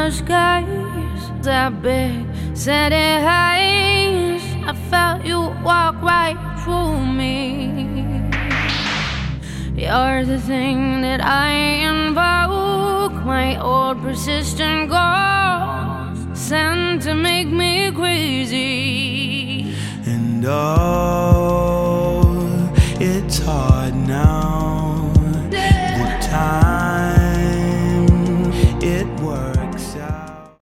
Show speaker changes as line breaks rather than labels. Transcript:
blue skies, that big city heights. I felt you walk right through me. You're the thing that I invoke, my old persistent ghost, sent to make me crazy.
And all